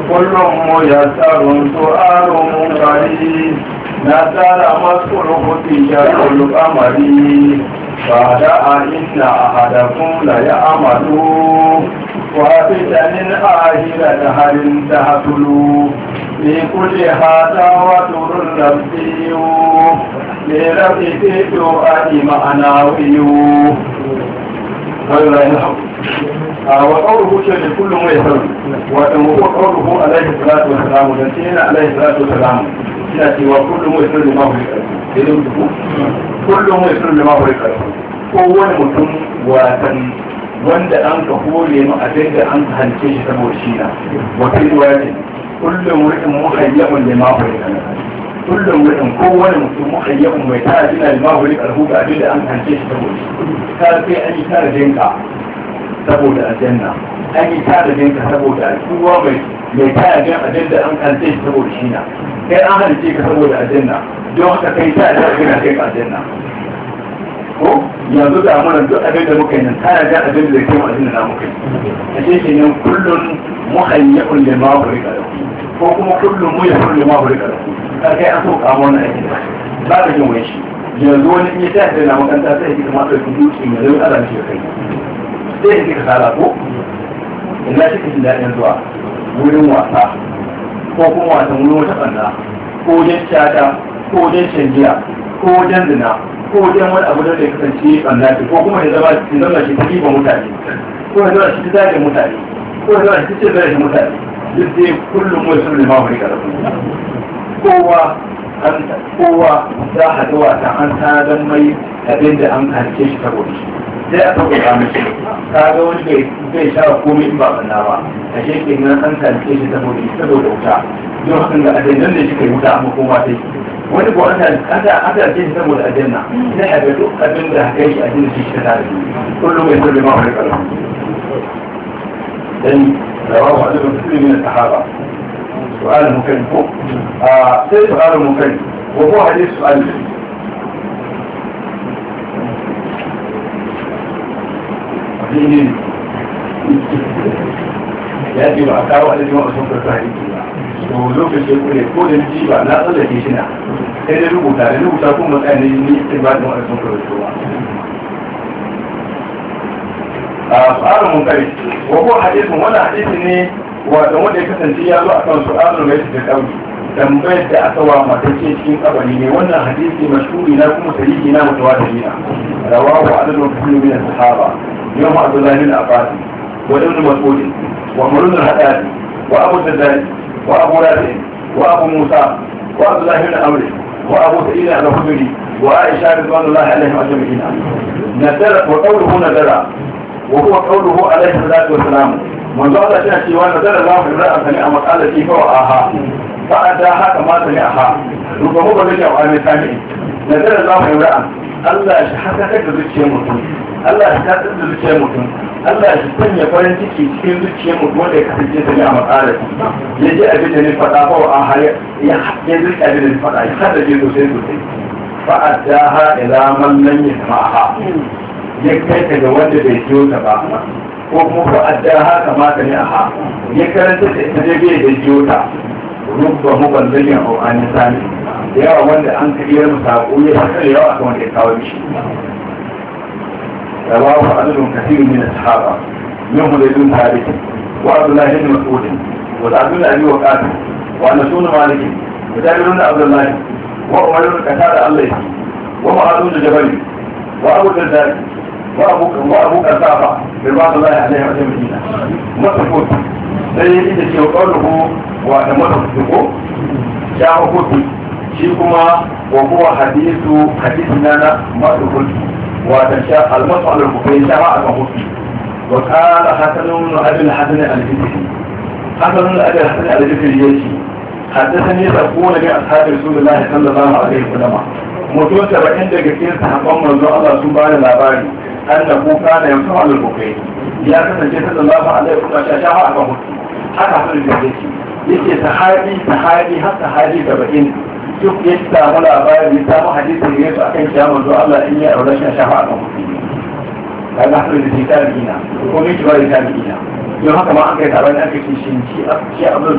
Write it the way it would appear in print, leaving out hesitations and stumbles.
كل ميسر سؤال قريب نزل مسؤول فتية القمر بعد إن أحدكم ليعمل وفتن آخرة هل تهتل لكل هذا وتر نفسي لرفق الدعاء معنوي وقوله شيء كل ما يسر وهو قوله عليه الصلاة والسلام ونسينا عليه الصلاة والسلام يأتي وكل ما يسر لما هو كل ما يسر لما هو هو المتم وتن wanda an ka hore mu abin da an halice shi saboda shi na wata riwaya kullum mutum muhayyamun da ma hore kana kullum mutum kowane mutum muhayyamun mai tara jina da ma hore karhu ga abin da an halice shi saboda shi ka sai an yi tara jinka saboda aljanna an yi tara jinka saboda kowa mai tara jin abin da an halice shi saboda shi na kai an halice ka saboda aljanna don haka kai tara jin abin da kai aljanna ko yanzu da mana duk abin da muka yi nan tana ga abin da zai kai mu abin da muka yi a ce nan kullun muhayyabun da ma huri kada ko kuma kullun muhayyabun da ma huri kada ka kai an so ka mu wannan aiki ba da jin wani shi yanzu wani in ya tafi da makanta sai ya kuma da duki mai zai Allah shi kai sai ya ka sala ko ina shi kin dadin zuwa wurin wasa ko kuma wasan wurin wata banda ko wajen shata ko wajen shangiya ko wajen zina ko wajen wani abu da ya kasance ɓannafi ko kuma ya zama shi ta riba mutane ko ya zama shi ta zagin mutane ko ya zama shi ta ce zarafin mutane duk dai kullum mai sun lima wani karatu kowa za a ga wata an tanadar mai abin da an halice shi saboda shi sai a sauƙaƙa mashi ka ga wani bai sha komai in ba ɓanna ba a shekin nan an halice shi saboda wuta don hakan ga adainan da shi kai wuta amma koma sai wani ko an da ce saboda aljanna sai a ga duk abin da kai shi a cikin shi ta tare kullum mai sirri ma wani kalma dan rawahu hadithun muslim min sahaba su'al mukan ko sai su'al mukan wa huwa hadith su'al ya ce ba a kawo adadin wasu karfi hadisi ba to lokacin kure ko da ji ba na tsallake shi na sai da rubuta kuma matsayin ne sai ba da wani sun karfi ba a tsarin mun kai wa ko hadisin wannan hadisi ne wanda ya kasance ya zo akan su'alul mai da kauli tambayar da aka wa matacce cikin kabari ne wannan hadisi mashhuri na kuma sahihi na mutawatir na rawahu adadun kathirun min as-sahaba yawm abdullah bin abbas wa ibn mas'ud wa umar bin al-haddad wa abu darda وأبو رافع وأبو موسى وعبد الله بن عمرو وأبو سعيد الخدري وعائشة رضوان الله عليهم أجمعين نزل وقوله نزل وهو قوله عليه الصلاة والسلام من ذا الله شيء ونزل الله امرأة سمع مقالتي فوعاها فأداها كما سمعها ربما بلغ عن سامع نزل الله امرأة Allah shi haka da zuciyar mutum Allah shi haka da zuciyar mutum Allah shi sanya farin ciki cikin zuciyar mutum wanda ya kasance da ni a matsalar ya ji abin da ni faɗa ko a haya ya zirka abin da ni faɗa ya hada je sosai fa'adda ha ila man lam yasma'ha ya kai ta ga wanda bai jiyo ta ba ko kuma fa'adda ha kamata ne a ha ya karanta da ita dai bai jiyo ta rubba muballin au an sami da yawa wanda an kariyar mu sako ya saka da yawa akan wanda ya kawo mishi rawahu adadun kathirun min as-sahaba min hudaydun thabit wa abdullah ibn mas'ud wa sa'd bin abi waqas wa anas bin malik wa jabir bin abdullah wa umar bin qatada allahi wa mu'adh bin jabal wa abu darda wa abu qasafa ridwanullahi alayhi wa sallam mas'ud sai yake cewa qawluhu wa da mutuko ya hukunci shi kuma wa huwa hadithu na madhul wa tasha al-mas'al al-bukhari sha'a al-bukhari wa qala hasanun ibn hasan al-bukhari hasanun ibn hasan al-bukhari yace haddathani sabuna bi ashabi rasulullah sallallahu alaihi wasallam mutum 70 daga cikin sahabban manzo Allah sun bada labari annahu kana yamsu al-bukhari ya kasance sallallahu alaihi wasallam sha'a al-bukhari haka hasan al-bukhari yake sahabi har sahabi 70 duk ya samu labari ya samu hadisin da yasu akan kiyama zuwa Allah in ya aure shi shafa a kan mutum kaga hakan da shi tabi'ina ko ne kiwa da tabi'ina don haka ma an kai taron aka ce shi abin